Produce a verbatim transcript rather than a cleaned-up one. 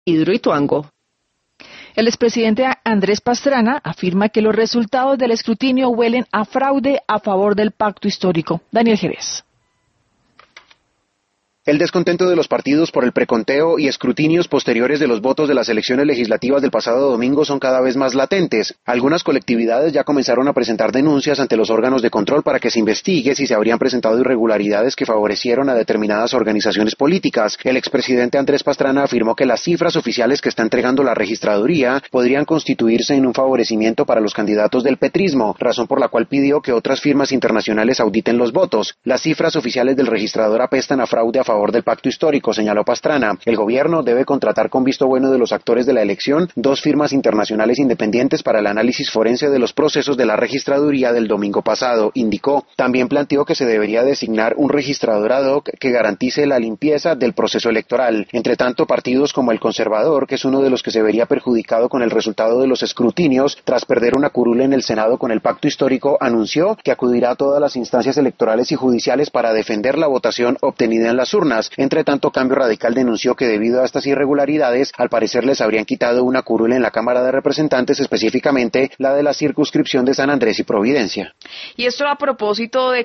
Hidroituango. El expresidente Andrés Pastrana afirma que los resultados del escrutinio huelen a fraude a favor del pacto histórico. Daniel Jerez. El descontento de los partidos por el preconteo y escrutinios posteriores de los votos de las elecciones legislativas del pasado domingo son cada vez más latentes. Algunas colectividades ya comenzaron a presentar denuncias ante los órganos de control para que se investigue si se habrían presentado irregularidades que favorecieron a determinadas organizaciones políticas. El expresidente Andrés Pastrana afirmó que las cifras oficiales que está entregando la registraduría podrían constituirse en un favorecimiento para los candidatos del petrismo, razón por la cual pidió que otras firmas internacionales auditen los votos. Las cifras oficiales del registrador apestan a fraude a favor del pacto histórico, señaló Pastrana. El gobierno debe contratar con visto bueno de los actores de la elección dos firmas internacionales independientes para el análisis forense de los procesos de la registraduría del domingo pasado, indicó. También planteó que se debería designar un registrador ad hoc que garantice la limpieza del proceso electoral. Entre tanto, partidos como el Conservador, que es uno de los que se vería perjudicado con el resultado de los escrutinios, tras perder una curul en el Senado con el pacto histórico, anunció que acudirá a todas las instancias electorales y judiciales para defender la votación obtenida en las urnas. Entre tanto, Cambio Radical denunció que debido a estas irregularidades, al parecer les habrían quitado una curul en la Cámara de Representantes, específicamente la de la circunscripción de San Andrés y Providencia. Y esto a propósito de